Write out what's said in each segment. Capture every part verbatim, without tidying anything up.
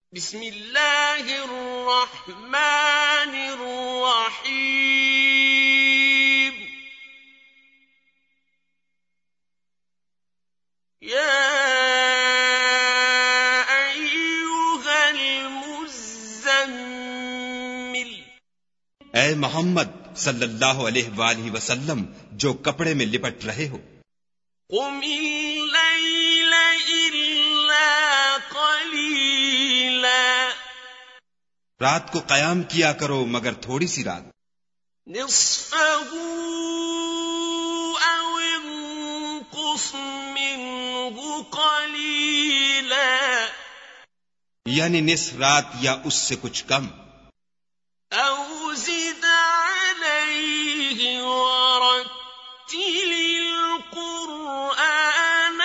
بسم اللہ الرحمن الرحیم یا ایھا المزمل، اے محمد صلی اللہ علیہ وآلہ وسلم جو کپڑے میں لپٹ رہے ہو، قم اللیل الا قلیلا، رات کو قیام کیا کرو مگر تھوڑی سی رات، نصفہ او انقص منہ قلیلا، یعنی نصف رات یا اس سے کچھ کم، او زد علیہ ورتل القرآن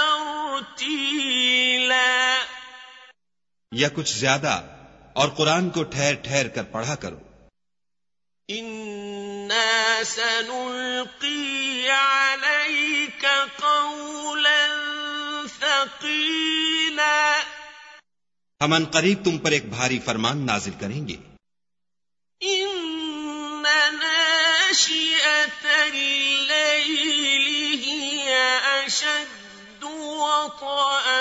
ترتیلا، یا کچھ زیادہ اور قرآن کو ٹھہر ٹھہر کر پڑھا کرو، انا سنلقی علیک قولا ثقیلا، ہم ان قریب تم پر ایک بھاری فرمان نازل کریں گے، ان ناشئۃ اللیل ہی اشد وطئا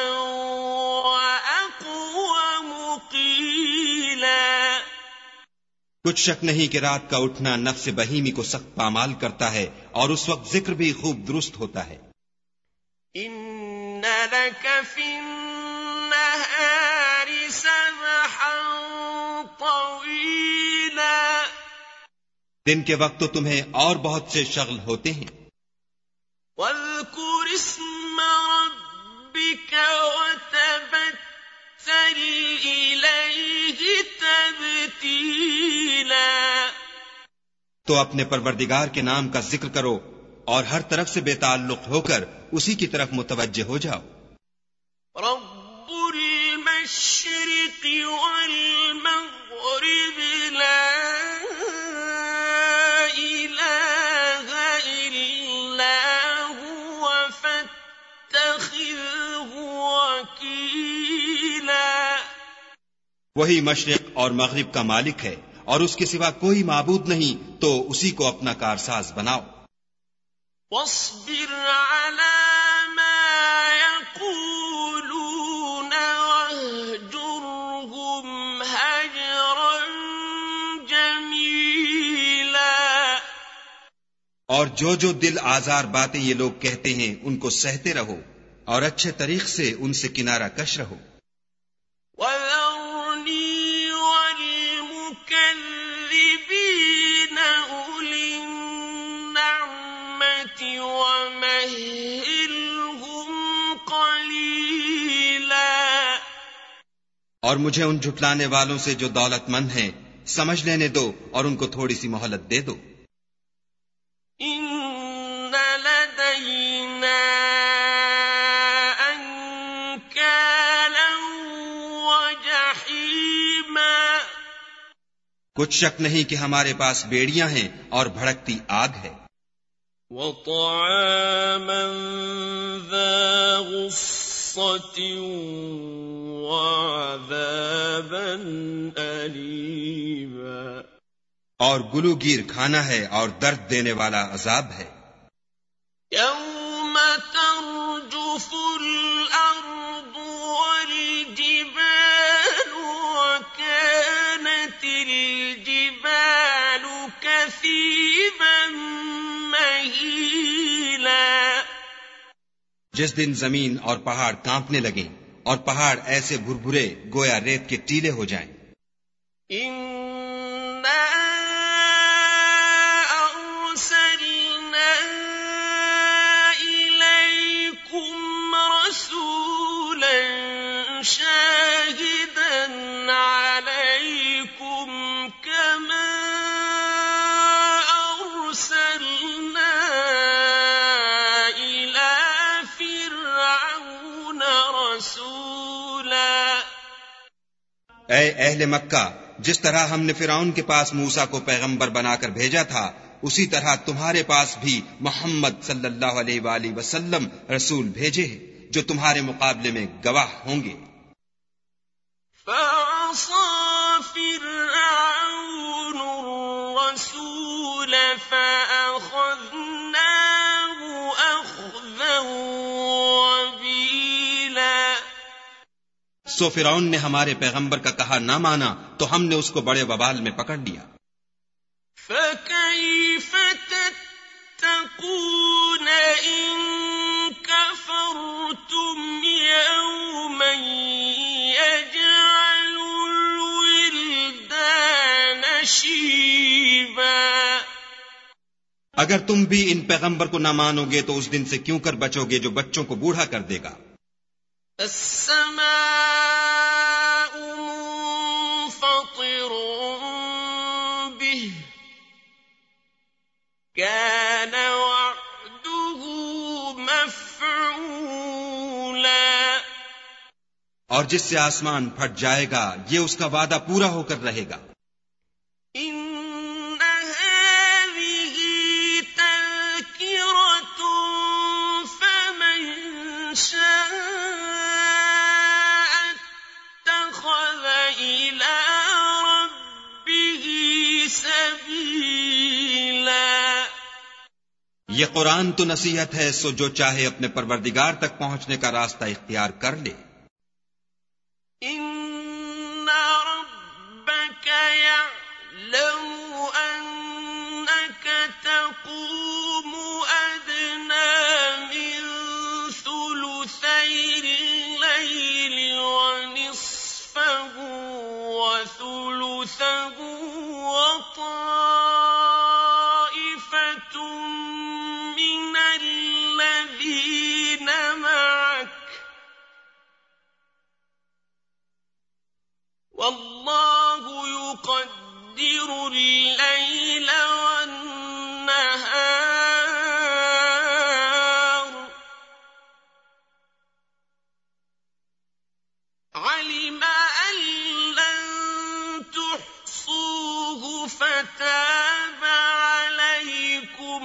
واقوم قیلا، کچھ شک نہیں کہ رات کا اٹھنا نفس بہیمی کو سخت پامال کرتا ہے اور اس وقت ذکر بھی خوب درست ہوتا ہے، ان لک فی النہار سبحا طویلا، دن کے وقت تو تمہیں اور بہت سے شغل ہوتے ہیں، واذکر اسم ربک وتبتل الیہ تبتیلا، تو اپنے پروردگار کے نام کا ذکر کرو اور ہر طرف سے بے تعلق ہو کر اسی کی طرف متوجہ ہو جاؤ، رب المشرق والمغرب لا الہ الا هو فاتخذہ وکیلا، وہی مشرق اور مغرب کا مالک ہے اور اس کے سوا کوئی معبود نہیں، تو اسی کو اپنا کارساز بناؤ، واصبر علی ما یقولون واہجرہم ہجرا جمیلا، اور جو جو دل آزار باتیں یہ لوگ کہتے ہیں ان کو سہتے رہو اور اچھے طریق سے ان سے کنارہ کش رہو، وَذَرْنِي وَالْمُكَذِّبِينَ أُولِي النَّعْمَةِ وَمَهِّلْهُمْ قَلِيلًا، اور مجھے ان جھٹلانے والوں سے جو دولت مند ہیں سمجھ لینے دو اور ان کو تھوڑی سی مہلت دے دو، إِنَّ لَدَيْنَا أَنكَالًا وَجَحِيمًا، کچھ شک نہیں کہ ہمارے پاس بیڑیاں ہیں اور بھڑکتی آگ ہے، وَطَعَامًا ذَا غُصَّةٍ وَعَذَابًا أَلِيمًا، اور گلو گیر کھانا ہے اور درد دینے والا عذاب ہے، يَوْمَ تَرْجُفُ الْأَرْضُ وَالْجِبَالُ وَكَانَتِ الْجِبَالُ كَثِيبًا مَّهِيلًا، جس دن زمین اور پہاڑ کانپنے لگیں اور پہاڑ ایسے بھربھرے گویا ریت کے ٹیلے ہو جائیں، إِنَّا أَرْسَلْنَا إِلَيْكُمْ رَسُولًا شَاهِدًا عَلَيْكُمْ كَمَا أَرْسَلْنَا إِلَى فِرْعَوْنَ رَسُولًا، اے اہل مکہ، جس طرح ہم نے فرعون کے پاس موسیٰ کو پیغمبر بنا کر بھیجا تھا اسی طرح تمہارے پاس بھی محمد صلی اللہ علیہ وآلہ وسلم رسول بھیجے ہیں جو تمہارے مقابلے میں گواہ ہوں گے، سو فرعون نے ہمارے پیغمبر کا کہا نہ مانا تو ہم نے اس کو بڑے وبال میں پکڑ لیا. فَكَيْفَ تَتَّقُونَ إِن كَفَرْتُمْ يَوْمًا يَجْعَلُ الْوِلْدَانَ شِيبًا. اگر تم بھی ان پیغمبر کو نہ مانو گے تو اس دن سے کیوں کر بچو گے جو بچوں کو بوڑھا کر دے گا. السماء منفطر به كان وعده مفعولا. اور جس سے آسمان پھٹ جائے گا یہ اس کا وعدہ پورا ہو کر رہے گا. یہ قرآن تو نصیحت ہے، سو جو چاہے اپنے پروردگار تک پہنچنے کا راستہ اختیار کر لے. ان ربك يعلم انك تقوم ادنى من ثلثي الليل ونصفه وثلثه وطائفة والله يقدر الليل والنهار علم أن لن تحصوه فتاب عليكم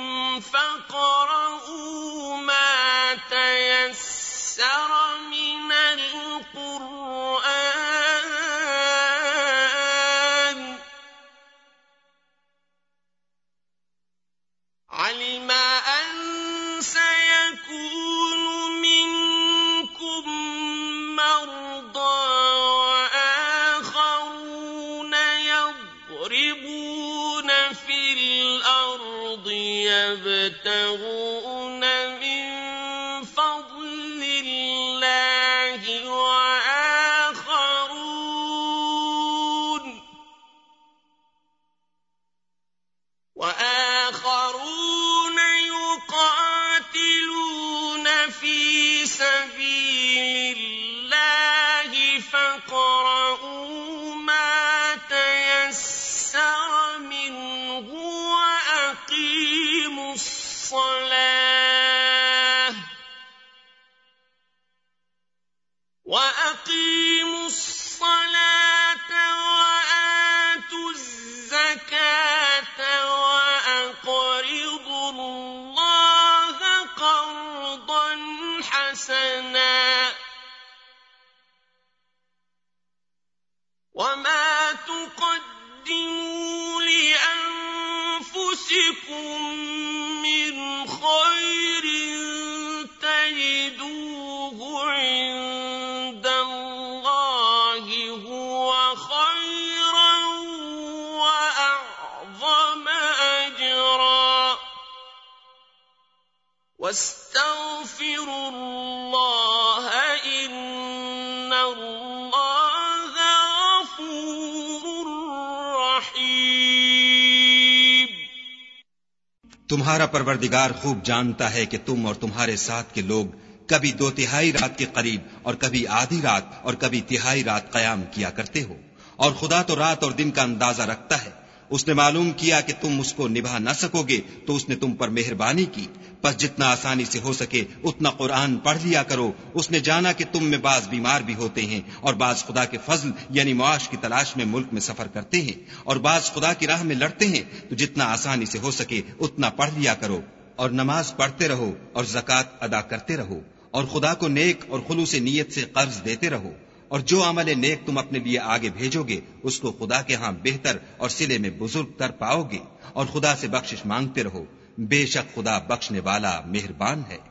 فاقرؤوا ما تيسر من القرآن علم أن سيكون منكم مرضى وآخرون يضربون في الأرض يبتغون من فضل الله وآخرون وآخرون يقاتلون في سبيل الله فاقرؤوا ما تيسر منه وأقيموا الصلاة وأقيموا الصلاة وآتوا الزكاة وأقرضوا الله قرضا حسنا وما تقدموا لأنفسكم من خير تجدوه عند الله هو خيرا وأعظم أجرا واستغفروا الله إن الله غفور رحيم. تمہارا پروردگار خوب جانتا ہے کہ تم اور تمہارے ساتھ کے لوگ کبھی دو تہائی رات کے قریب اور کبھی آدھی رات اور کبھی تہائی رات قیام کیا کرتے ہو، اور خدا تو رات اور دن کا اندازہ رکھتا ہے. اس نے معلوم کیا کہ تم اس کو نبھا نہ سکو گے تو اس نے تم پر مہربانی کی، پس جتنا آسانی سے ہو سکے اتنا قرآن پڑھ لیا کرو. اس نے جانا کہ تم میں بعض بیمار بھی ہوتے ہیں اور بعض خدا کے فضل یعنی معاش کی تلاش میں ملک میں سفر کرتے ہیں اور بعض خدا کی راہ میں لڑتے ہیں، تو جتنا آسانی سے ہو سکے اتنا پڑھ لیا کرو اور نماز پڑھتے رہو اور زکوٰۃ ادا کرتے رہو اور خدا کو نیک اور خلوص نیت سے قرض دیتے رہو، اور جو عمل نیک تم اپنے لیے آگے بھیجو گے اس کو خدا کے ہاں بہتر اور صلے میں بزرگ تر پاؤ گے، اور خدا سے بخشش مانگتے رہو، بے شک خدا بخشنے والا مہربان ہے.